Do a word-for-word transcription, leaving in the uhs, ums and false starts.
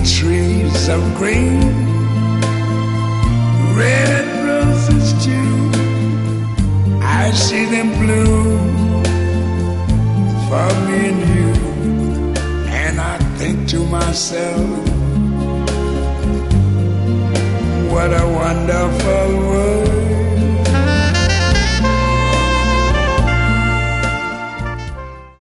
trees of green, red roses too. I see them bloom for me and you, and I think to myself, what a wonderful world.